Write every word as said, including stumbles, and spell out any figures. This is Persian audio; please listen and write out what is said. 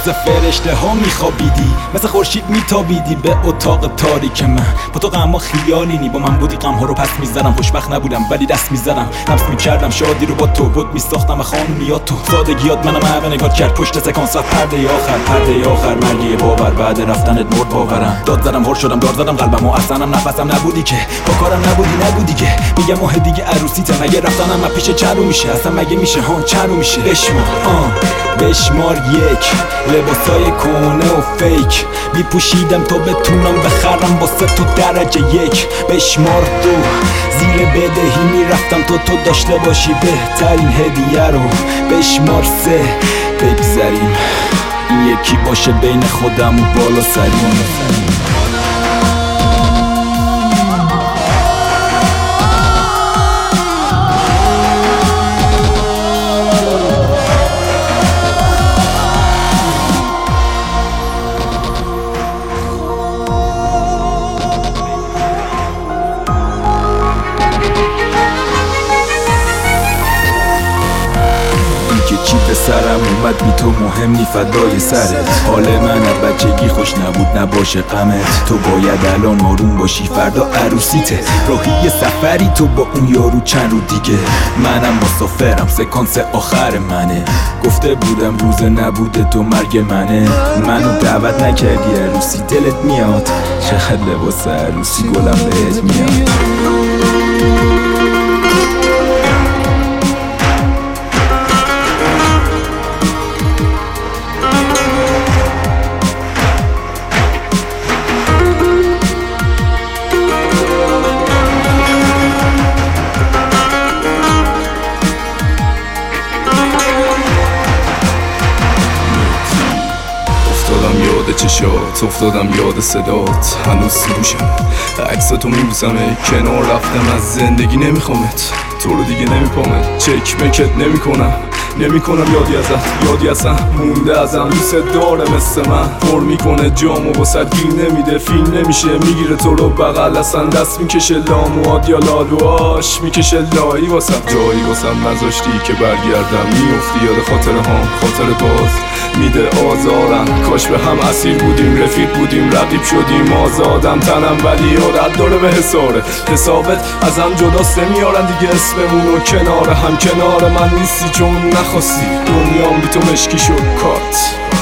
واسه فرشته ها میخوابیدی، مثل خورشید میتابیدی به اتاق تاریک من. با تو غم ها خیالی نی، با من بودی غم ها رو پس میزدم. خوشبخت نبودم ولی دست میزدم، نفس میکردم شادی رو با تو. بود میساختم خانونیات تو، سادگیات منم همه نگاه کرد پشت سکانس و پرده آخر. پرده آخر مرگی باور، بعد رفتنت مرد باورم. داد زدم هر شدم دار زدم قلبم و اصلا نفسم نبودی که، با کارم نبودی نگو دیگه. میگم ماه دیگه عروسیته، مگه رفتنم من پیش چرو میشه؟ اصلا مگه میشه هان چرو میشه؟ بشمار آن بشمار یک لباسای کونه و فیک میپوشیدم تا بتونم بخرم واسه تو درجه یک. بشمار دو زیر بدهی میرفتم تا تو داشته باشی بهترین هدیه رو. بشمار سه بگذریم این یکی باشه بین خودم و بالا سریم. چی به سرم اومد بی تو مهم نی فدای سرت. حال من از بچگی خوش نبود نباشه غمت. تو باید الان آروم باشی فردا عروسیته. راهی سفری تو با اون یارو چند رو دیگه. منم مسافرم سکانس آخر منه. گفته بودم روز نبوده تو مرگ منه. منو دعوت نکردی عروسی دلت میاد. چقدر لباس عروسی گلم بهت میاد. یاد چشات افتادم یاد صدات هنوز سروشم عکس تو میبوسم کنار رفتم از زندگی نمیخوامت تو رو دیگه نمیپامت چک مکت نمیکنم نمیکنم یادی ازت یادی ازم مونده ازم دوست داره مثل من پر میکنه جامو واسد گیر نمیده فیل نمیشه میگیره تو رو بغل اصلا دست میکشه لاموات یا لالواش میکشه لایی واسم جایی واسم نذاشتی که برگردم میافتی یاد خاطر هم خاطر باز میده آزارم کاش به هم اسیر بودیم رفیق بودیم رقیب شدیم آزادم تنم ولی یادت داره به حساره حسابت ازم جداست نمیارن دیگه اسممونو کنار هم کنار من نیستی چون نخواستی دنیام بی تو مشکی شد کات